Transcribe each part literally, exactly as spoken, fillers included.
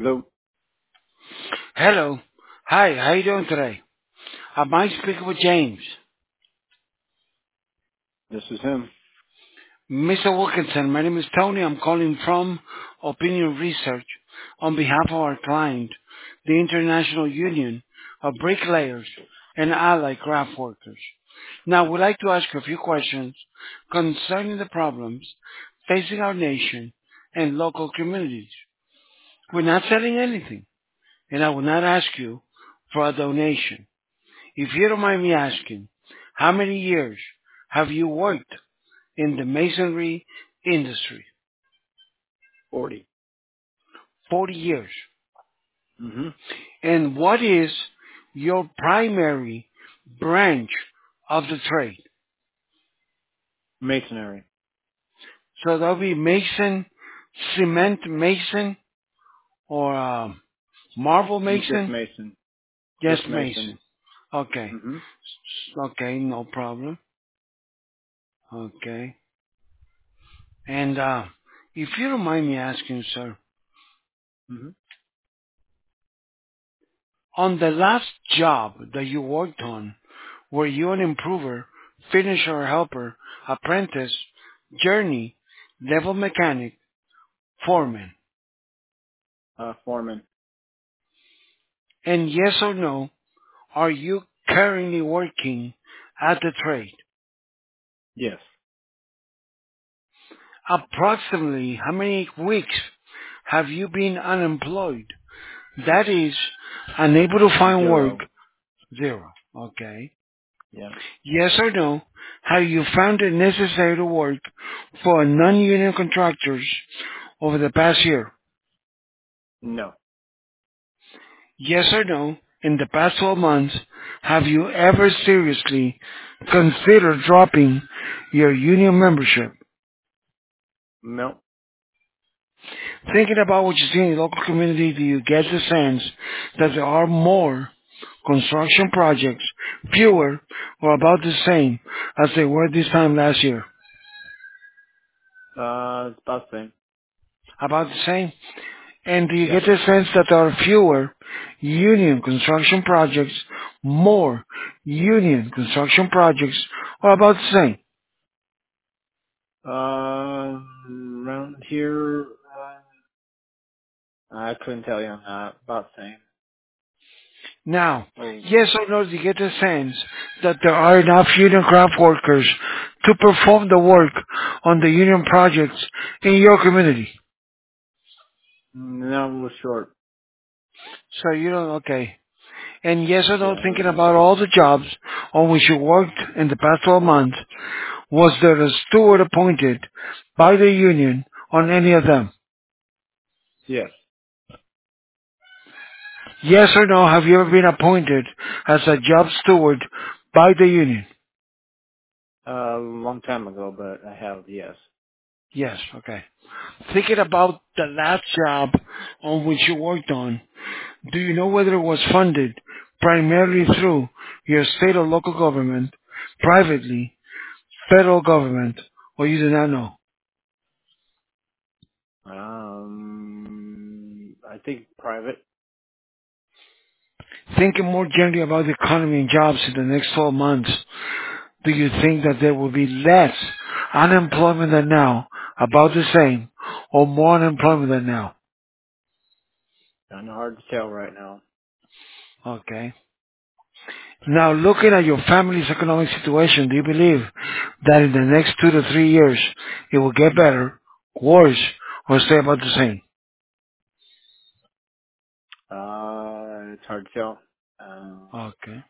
Hello, Hello. Hi, how you doing today? Am I speaking with James? this is him. Mister Wilkinson, my name is Tony. I'm calling from Opinion Research on behalf of our client, the International Union of Bricklayers and Allied Craft Workers. Now, we'd like to ask you a few questions concerning the problems facing our nation and local communities. We're not selling anything, and I will not ask you for a donation. If you don't mind me asking, how many years have you worked in the masonry industry? forty. forty years. Mm-hmm. And what is your primary branch of the trade? Masonry. So that'll be mason, cement mason, or um, marble Just mason? Mason. Yes, Just Mason. mason. Okay. Mm-hmm. Okay, no problem. Okay. And uh, if you don't mind me asking, sir, Mm-hmm. on the last job that you worked on, were you an improver, finisher or helper, apprentice, journey, level mechanic, foreman? Uh, Foreman. And yes or no, are you currently working at the trade? Yes. Approximately how many weeks have you been unemployed? That is, unable to find work? Zero. Zero. Okay. Yeah. Yes or no, have you found it necessary to work for non-union contractors over the past year? No. Yes or no, in the past twelve months, have you ever seriously considered dropping your union membership? No. Thinking about what you see in the local community, do you get the sense that there are more construction projects, fewer, or about the same as they were this time last year? Uh, it's about the same. About the same? And do you Yeah. get the sense that there are fewer union construction projects, more union construction projects, or about the same? Uh, around here, uh, I couldn't tell you on that. About the same. Now, Oh, yes or no, do you get the sense that there are enough union craft workers to perform the work on the union projects in your community? no, a little short. So you don't, okay. And yes or no, Yeah. thinking about all the jobs on which you worked in the past twelve months, was there a steward appointed by the union on any of them? Yes. Yes or no, have you ever been appointed as a job steward by the union? Uh, a long time ago, but I have, yes. Yes, okay. Thinking about the last job on which you worked on, do you know whether it was funded primarily through your state or local government, privately, federal government, or you do not know? Um, I think private. Thinking more generally about the economy and jobs in the next twelve months, do you think that there will be less unemployment than now, about the same, or more unemployment than now? Kind of hard to tell right now. Okay. Now, looking at your family's economic situation, do you believe that in the next two to three years it will get better, worse, or stay about the same? Uh, it's hard to tell. Um, Okay.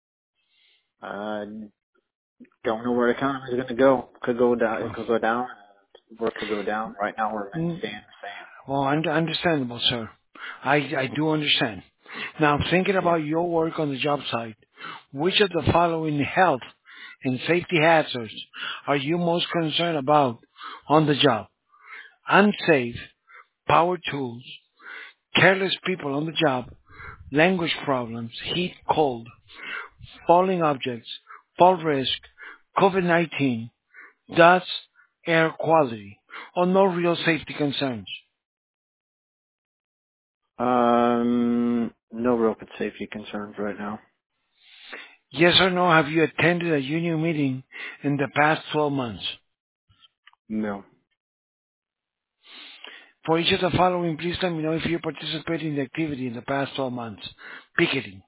I don't know where the economy is going to go. Could go down. It Well, could go down. Work could go down. Right now, we're mm, staying the same. well, un- understandable, sir. I, I do understand. Now, thinking Yeah. about your work on the job site, which of the following health and safety hazards are you most concerned about on the job? Unsafe, power tools, careless people on the job, language problems, heat, cold, falling objects, fall risk, COVID nineteen, dust, air quality, or no real safety concerns. Um, no real safety concerns right now. Yes or no, have you attended a union meeting in the past twelve months? No. For each of the following, please let me know if you participated in the activity in the past twelve months. Picketing,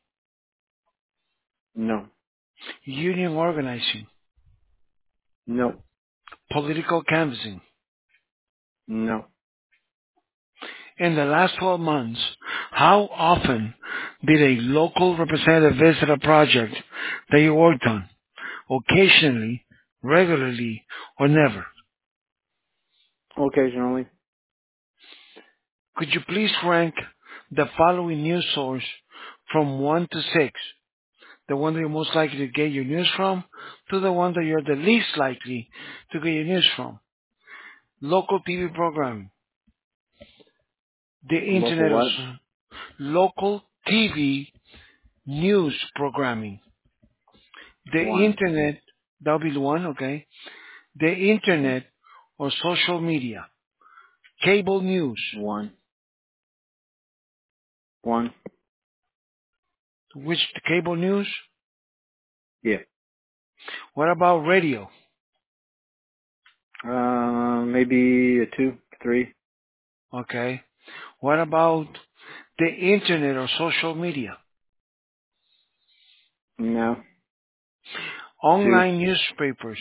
No. union organizing, No. political canvassing. No. In the last twelve months, how often did a local representative visit a project that you worked on? Occasionally, regularly, or never? Occasionally. Could you please rank the following news source from one to six? The one that you're most likely to get your news from to the one that you're the least likely to get your news from. Local T V programming, the Local internet, or what? s- local T V news programming, the One. internet, that'll be the one, okay? The internet or social media, cable news, One. One. which the cable news? Yeah. What about radio? Uh, maybe a two, three. Okay. What about the internet or social media? No. Two. Online newspapers,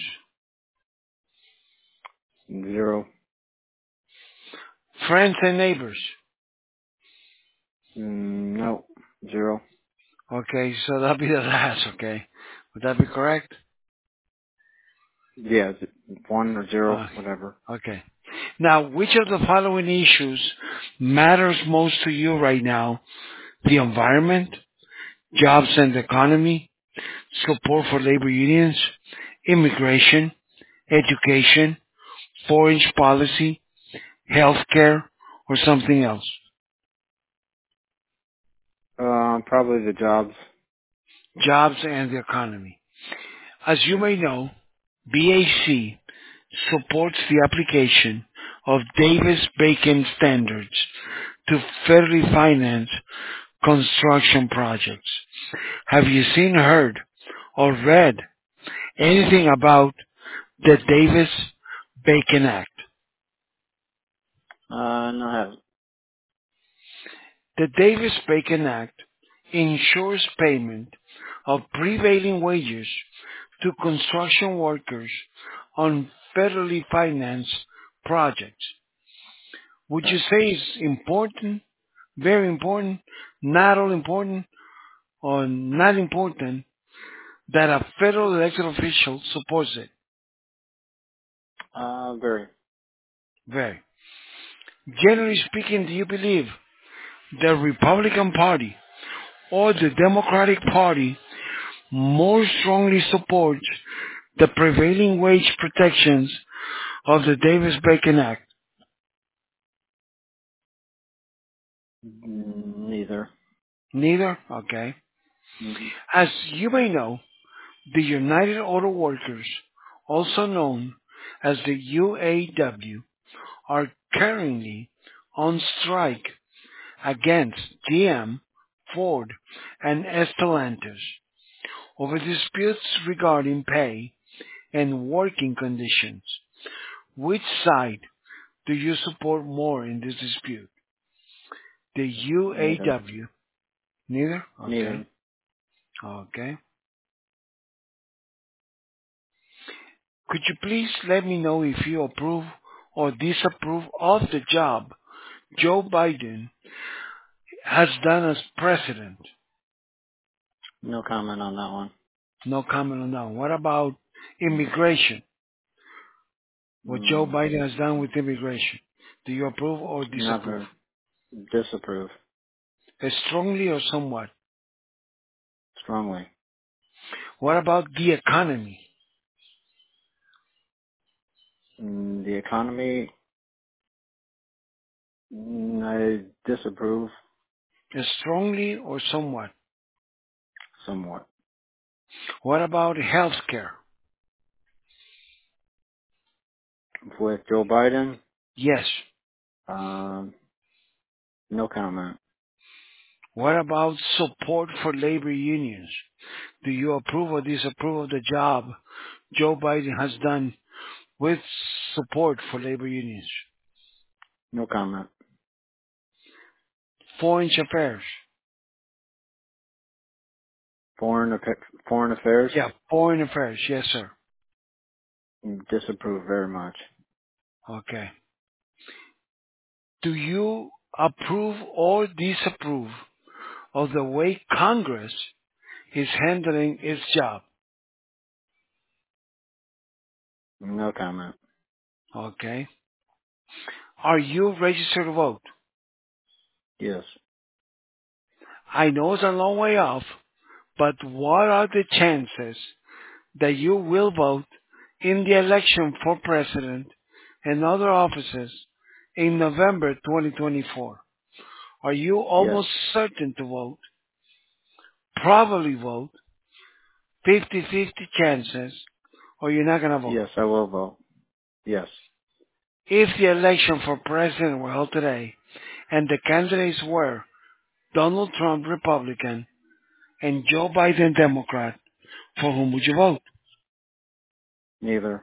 Zero. friends and neighbors. Mm, no. Zero. Okay, so that'll be the last, okay? Would that be correct? Yeah. z- One or zero, Uh, whatever. okay. Now, which of the following issues matters most to you right now? The environment, jobs and economy, support for labor unions, immigration, education, foreign policy, healthcare, or something else? Um, probably the jobs. Jobs and the economy. As you may know, B A C supports the application of Davis-Bacon standards to federally finance construction projects. Have you seen, heard, or read anything about the Davis-Bacon Act? Uh, no, I haven't. The Davis-Bacon Act ensures payment of prevailing wages to construction workers on federally financed projects. Would you say it's important, very important, not all important, or not important that a federal elected official supports it? Uh, very. Very. Generally speaking, do you believe the Republican Party or the Democratic Party more strongly supports the prevailing wage protections of the Davis-Bacon Act? Mm, neither. Neither? Okay. Mm-hmm. As you may know, the United Auto Workers, also known as the U A W, are currently on strike against G M, Ford, and Stellantis over disputes regarding pay and working conditions. Which side do you support more in this dispute? The Neither. U A W? Neither? Okay. Neither. Okay. Could you please let me know if you approve or disapprove of the job Joe Biden has done as president? No comment on that one. No comment on that. What about immigration? What Joe Mm, Biden has done with immigration? Do you approve or not disapprove? very. Disapprove. Uh, Strongly or somewhat? Strongly. What about the economy? Mm, the economy, mm, I disapprove Uh, Strongly or somewhat? somewhat. What about health care? With Joe Biden, Yes. um, no comment. What about support for labor unions? Do you approve or disapprove of the job Joe Biden has done with support for labor unions? No comment. Foreign affairs. Foreign affa- foreign affairs. Yeah, foreign affairs. Yes, sir. Disapprove very much. Okay. Do you approve or disapprove of the way Congress is handling its job? No comment. Okay. Are you registered to vote? Yes. I know it's a long way off, but what are the chances that you will vote in the election for president and other offices in November twenty twenty-four? Are you Yes. almost certain to vote? Probably vote? fifty-fifty chances? Or you're not going to vote? Yes, I will vote. Yes. If the election for president were held today and the candidates were Donald Trump, Republican, and Joe Biden, Democrat, for whom would you vote? Neither.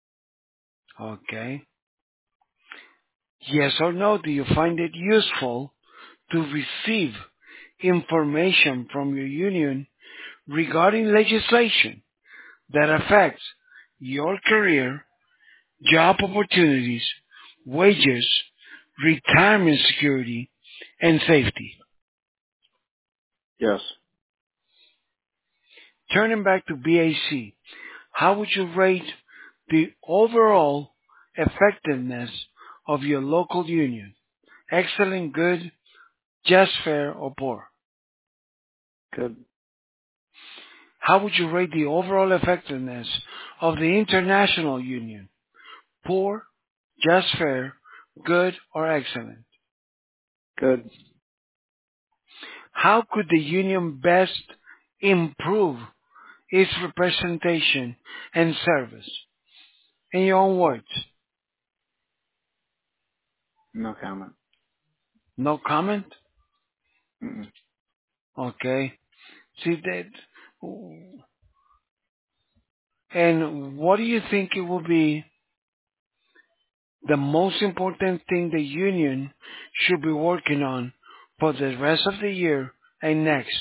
Okay. Yes or no, do you find it useful to receive information from your union regarding legislation that affects your career, job opportunities, wages, retirement security, and safety? Yes. Turning back to B A C, how would you rate the overall effectiveness of your local union? Excellent, good, just fair, or poor? Good. How would you rate the overall effectiveness of the international union? Poor, just fair, good, or excellent? Good. How could the union best improve its representation and service? In your own words. No comment. No comment? Mm-mm. Okay. See that. And what do you think it will be the most important thing the union should be working on for the rest of the year and next?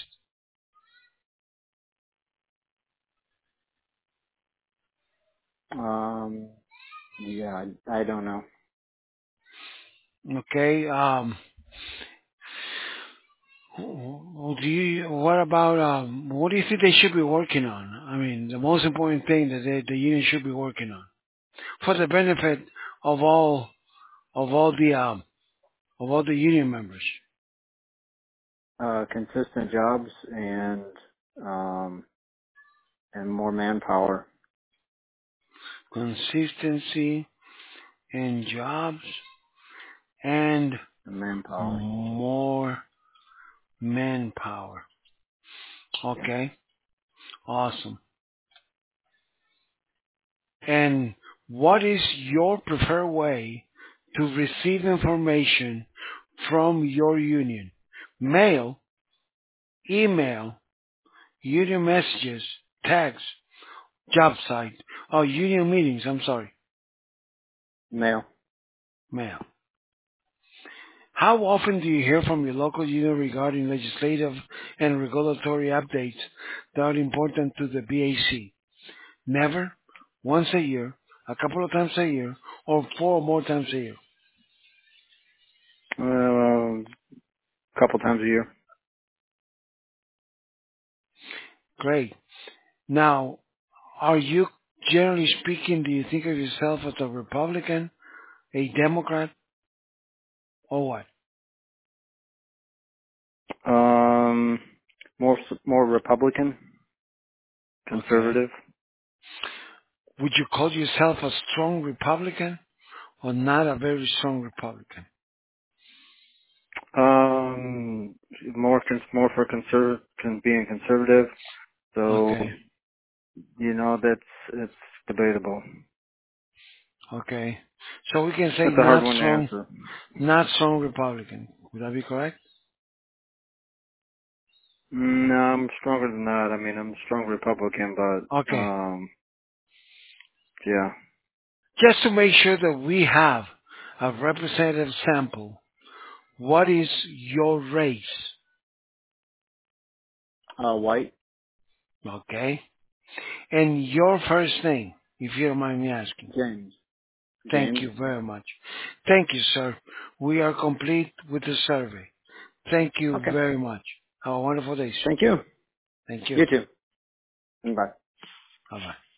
Um. Yeah. I, I don't know. Okay. Um. Do you? What about? Um. What do you think they should be working on? I mean, the most important thing that they, the union should be working on for the benefit of all of all the um of all the union members. Uh, consistent jobs and um and more manpower Consistency in jobs and and manpower. more manpower. Yeah. Okay, awesome. And what is your preferred way to receive information from your union? Mail, email, union messages, text, job site, oh, union meetings, I'm sorry, Mail. mail. How often do you hear from your local union regarding legislative and regulatory updates that are important to the B A C? Never, once a year, a couple of times a year, or four or more times a year. Uh, a couple times a year. Great. Now, are you, generally speaking, do you think of yourself as a Republican, a Democrat, or what? Um, more s- more Republican, Okay. conservative. Would you call yourself a strong Republican or not a very strong Republican? Um, more cons- more for conserv con- being conservative. So Okay. you know that's it's debatable. Okay. So we can say That's a hard not one to strong, answer. not strong Republican. Would that be correct? Mm, No, I'm stronger than that. I mean, I'm a strong Republican, but Okay. um, yeah. Just to make sure that we have a representative sample, what is your race? Uh, white, Okay. And your first name, if you don't mind me asking. James. Thank James. you very much. Thank you, sir. We are complete with the survey. Thank you Okay. very much. Have a wonderful day, sir. Thank you. Thank you. You too. Bye. Bye-bye.